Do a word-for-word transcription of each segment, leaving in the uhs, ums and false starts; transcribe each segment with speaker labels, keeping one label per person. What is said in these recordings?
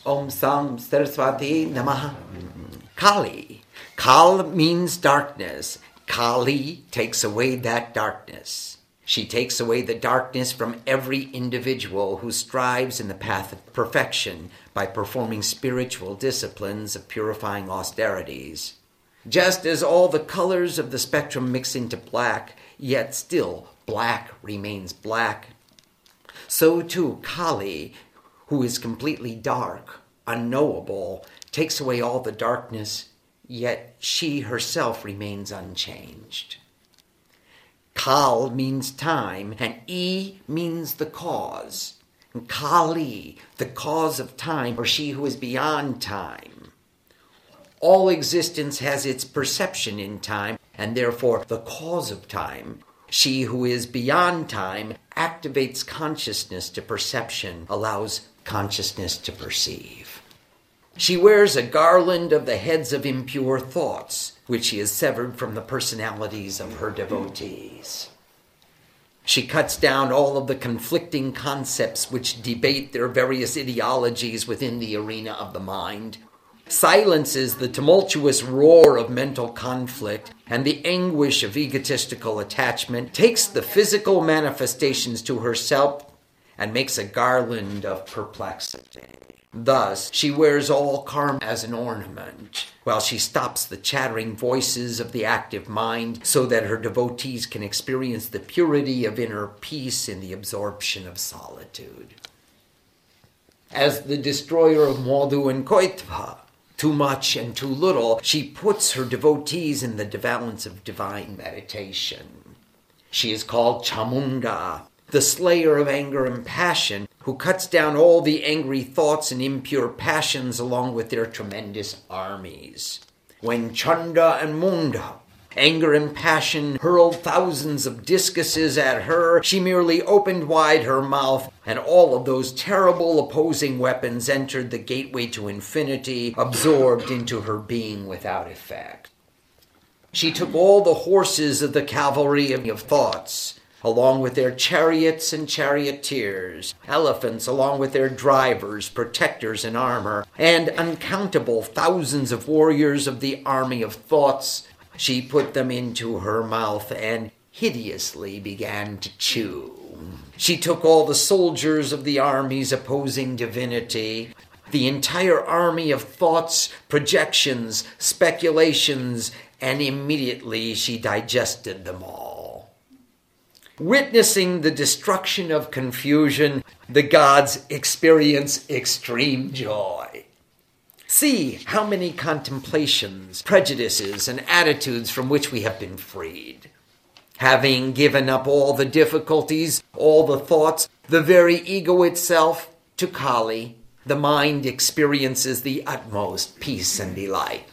Speaker 1: Om Sam Saraswati Namaha. Kali. Kal means darkness. Kali takes away that darkness. She takes away the darkness from every individual who strives in the path of perfection by performing spiritual disciplines of purifying austerities. Just as all the colors of the spectrum mix into black, yet still black remains black, so too Kali, who is completely dark, unknowable, takes away all the darkness, yet she herself remains unchanged. Kal means time, and E means the cause. And Kali, the cause of time, or she who is beyond time. All existence has its perception in time, and therefore the cause of time. She who is beyond time activates consciousness to perception, allows consciousness to perceive. She wears a garland of the heads of impure thoughts, which she has severed from the personalities of her devotees. She cuts down all of the conflicting concepts which debate their various ideologies within the arena of the mind, silences the tumultuous roar of mental conflict and the anguish of egotistical attachment, takes the physical manifestations to herself, and makes a garland of perplexity. Thus, she wears all karma as an ornament, while she stops the chattering voices of the active mind so that her devotees can experience the purity of inner peace in the absorption of solitude. As the destroyer of Madhu and Koitva, too much and too little, she puts her devotees in the balance of divine meditation. She is called Chamunda, the slayer of anger and passion, who cuts down all the angry thoughts and impure passions along with their tremendous armies. When Chanda and Munda, anger and passion, hurled thousands of discuses at her, she merely opened wide her mouth, and all of those terrible opposing weapons entered the gateway to infinity, absorbed into her being without effect. She took all the horses of the cavalry of thoughts, along with their chariots and charioteers, elephants along with their drivers, protectors in armor, and uncountable thousands of warriors of the army of thoughts. She put them into her mouth and hideously began to chew. She took all the soldiers of the armies opposing divinity, the entire army of thoughts, projections, speculations, and immediately she digested them all. Witnessing the destruction of confusion, the gods experience extreme joy. See how many contemplations, prejudices, and attitudes from which we have been freed. Having given up all the difficulties, all the thoughts, the very ego itself, to Kali, the mind experiences the utmost peace and delight.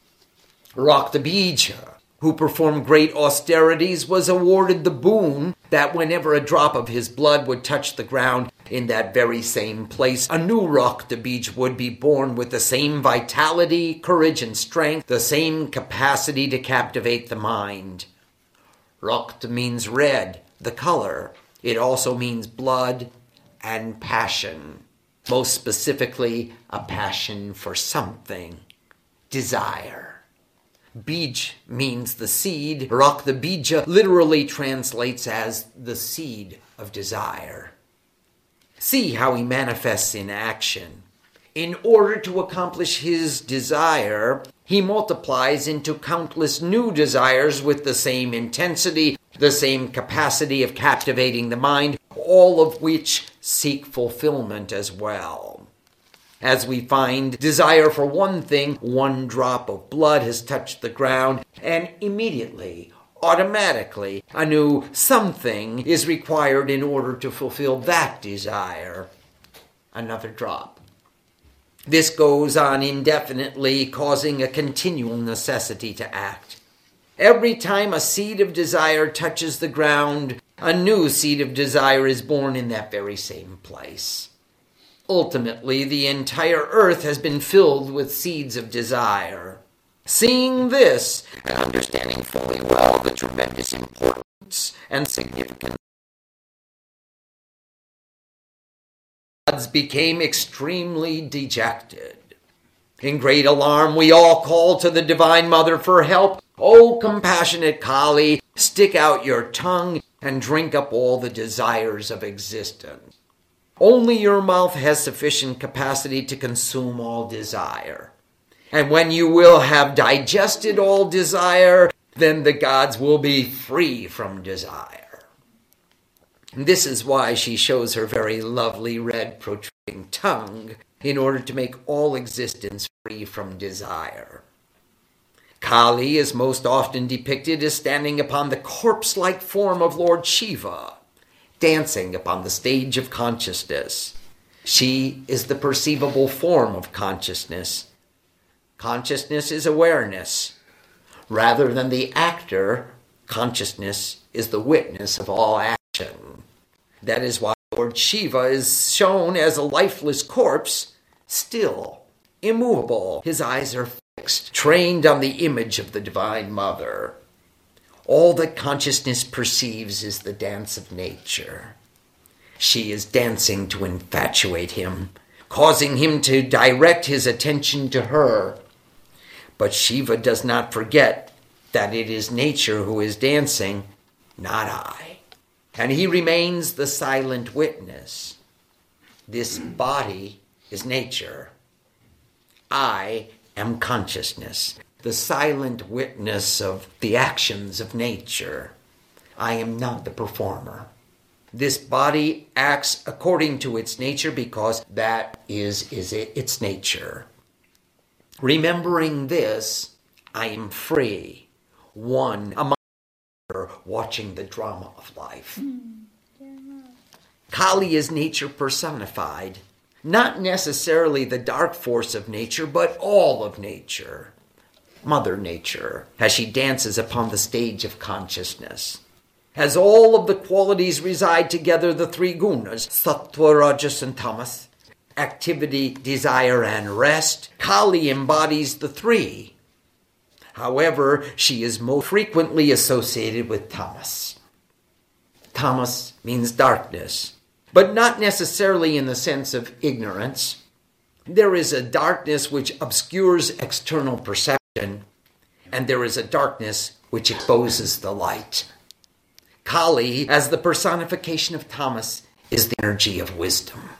Speaker 1: Raktabija, who performed great austerities, was awarded the boon that whenever a drop of his blood would touch the ground in that very same place, a new Raktabij would be born with the same vitality, courage, and strength, the same capacity to captivate the mind. Rakt means red, the color. It also means blood and passion. Most specifically, a passion for something, desire. Bij means the seed. Raktabija literally translates as the seed of desire. See how he manifests in action. In order to accomplish his desire, he multiplies into countless new desires with the same intensity, the same capacity of captivating the mind, all of which seek fulfillment as well. As we find desire for one thing, one drop of blood has touched the ground, and immediately, automatically, a new something is required in order to fulfill that desire. Another drop. This goes on indefinitely, causing a continual necessity to act. Every time a seed of desire touches the ground, a new seed of desire is born in that very same place. Ultimately, the entire earth has been filled with seeds of desire. Seeing this, and understanding fully well the tremendous importance and significance gods became extremely dejected. In great alarm, we all called to the Divine Mother for help. "O compassionate Kali, stick out your tongue and drink up all the desires of existence. Only your mouth has sufficient capacity to consume all desire. And when you will have digested all desire, then the gods will be free from desire." And this is why she shows her very lovely red protruding tongue, in order to make all existence free from desire. Kali is most often depicted as standing upon the corpse-like form of Lord Shiva, dancing upon the stage of consciousness. She is the perceivable form of consciousness. Consciousness is awareness. Rather than the actor, consciousness is the witness of all action. That is why Lord Shiva is shown as a lifeless corpse, still, immovable. His eyes are fixed, trained on the image of the Divine Mother. All that consciousness perceives is the dance of nature. She is dancing to infatuate him, causing him to direct his attention to her. But Shiva does not forget that it is nature who is dancing, not I. And he remains the silent witness. This body is nature. I am consciousness, the silent witness of the actions of nature. I am not the performer. This body acts according to its nature because that is, is it, its nature. Remembering this, I am free, one among watching the drama of life. Kali is nature personified, not necessarily the dark force of nature, but all of nature. Mother Nature, as she dances upon the stage of consciousness. As all of the qualities reside together, the three gunas, sattva, rajas, and tamas, activity, desire, and rest, Kali embodies the three. However, she is most frequently associated with tamas. Tamas means darkness, but not necessarily in the sense of ignorance. There is a darkness which obscures external perception, and there is a darkness which exposes the light. Kali, as the personification of tamas, is the energy of wisdom.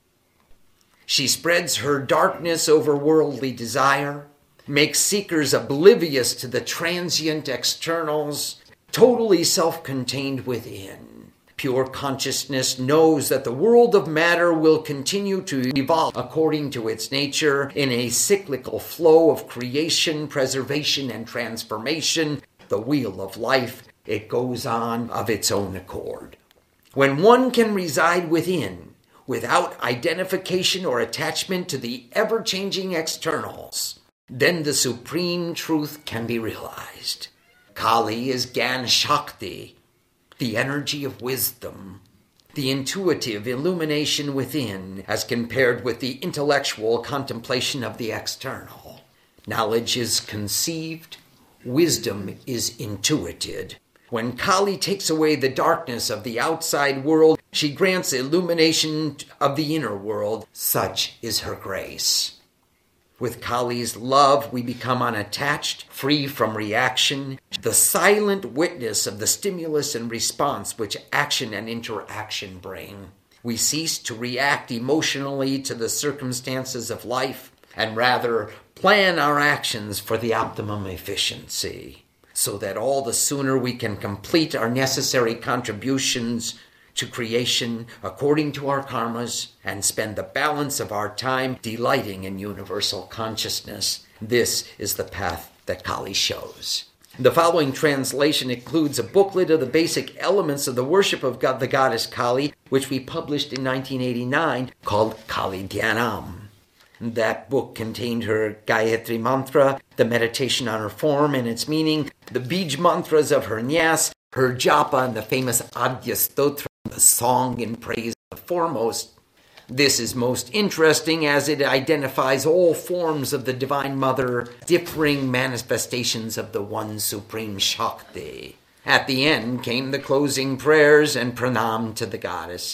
Speaker 1: She spreads her darkness over worldly desire, makes seekers oblivious to the transient externals, totally self-contained within. Pure consciousness knows that the world of matter will continue to evolve according to its nature in a cyclical flow of creation, preservation, and transformation. The wheel of life, it goes on of its own accord. When one can reside within, without identification or attachment to the ever-changing externals, then the supreme truth can be realized. Kali is Gyan Shakti, the energy of wisdom, the intuitive illumination within as compared with the intellectual contemplation of the external. Knowledge is conceived, wisdom is intuited. When Kali takes away the darkness of the outside world, she grants illumination of the inner world. Such is her grace. With Kali's love, we become unattached, free from reaction, the silent witness of the stimulus and response which action and interaction bring. We cease to react emotionally to the circumstances of life and rather plan our actions for the optimum efficiency, so that all the sooner we can complete our necessary contributions to creation according to our karmas and spend the balance of our time delighting in universal consciousness. This is the path that Kali shows. The following translation includes a booklet of the basic elements of the worship of God, the goddess Kali, which we published in nineteen eighty-nine, called Kali Dhyanam. That book contained her Gayatri mantra, the meditation on her form and its meaning, the Bij mantras of her Nyas, her japa, and the famous Adya Stotra, the song in praise of the foremost. This is most interesting as it identifies all forms of the Divine Mother, differing manifestations of the one Supreme Shakti. At the end came the closing prayers and pranam to the goddess.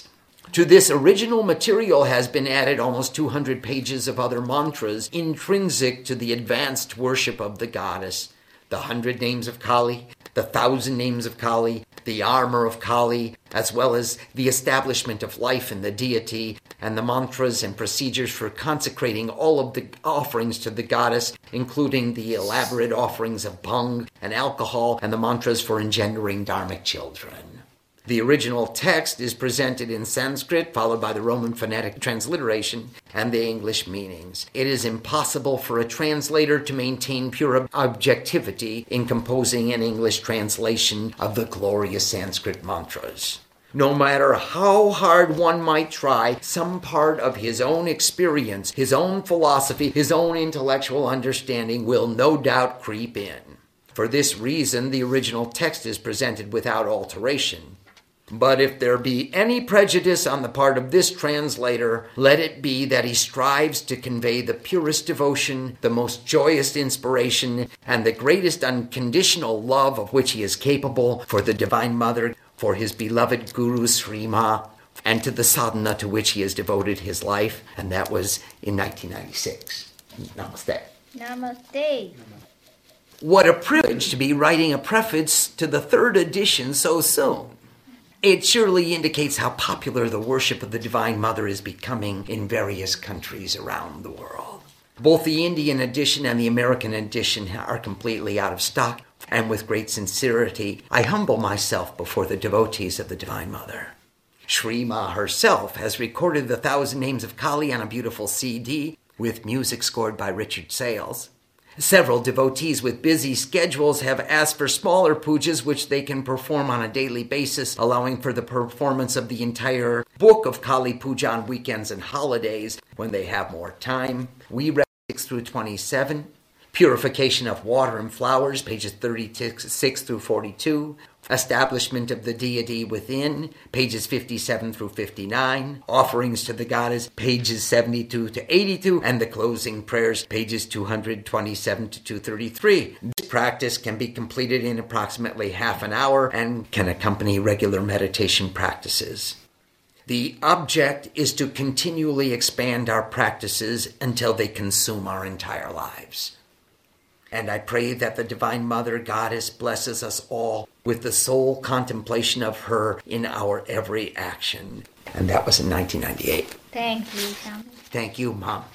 Speaker 1: To this original material has been added almost two hundred pages of other mantras intrinsic to the advanced worship of the goddess. The hundred names of Kali, the thousand names of Kali, the armor of Kali, as well as the establishment of life in the deity, and the mantras and procedures for consecrating all of the offerings to the goddess, including the elaborate offerings of bhang and alcohol, and the mantras for engendering dharmic children. The original text is presented in Sanskrit, followed by the Roman phonetic transliteration and the English meanings. It is impossible for a translator to maintain pure objectivity in composing an English translation of the glorious Sanskrit mantras. No matter how hard one might try, some part of his own experience, his own philosophy, his own intellectual understanding will no doubt creep in. For this reason, the original text is presented without alteration. But if there be any prejudice on the part of this translator, let it be that he strives to convey the purest devotion, the most joyous inspiration, and the greatest unconditional love of which he is capable for the Divine Mother, for his beloved Guru Sri Ma, and to the sadhana to which he has devoted his life, and that was in nineteen ninety-six. Namaste.
Speaker 2: Namaste.
Speaker 1: What a privilege to be writing a preface to the third edition so soon. It surely indicates how popular the worship of the Divine Mother is becoming in various countries around the world. Both the Indian edition and the American edition are completely out of stock, and with great sincerity, I humble myself before the devotees of the Divine Mother. Sri Ma herself has recorded the Thousand Names of Kali on a beautiful C D with music scored by Richard Sales. Several devotees with busy schedules have asked for smaller pujas which they can perform on a daily basis, allowing for the performance of the entire book of Kali Puja on weekends and holidays when they have more time. We read six through twenty-seven. Purification of water and flowers, pages thirty-six through forty-two. Establishment of the deity within, pages fifty-seven through fifty-nine. Offerings to the goddess, pages seventy-two to eighty-two. And the closing prayers, pages two twenty-seven to two thirty-three. This practice can be completed in approximately half an hour and can accompany regular meditation practices. The object is to continually expand our practices until they consume our entire lives. And I pray that the Divine Mother Goddess blesses us all with the soul contemplation of her in our every action. And that was in nineteen ninety-eight.
Speaker 2: Thank you, Tom.
Speaker 1: Thank you, Mom.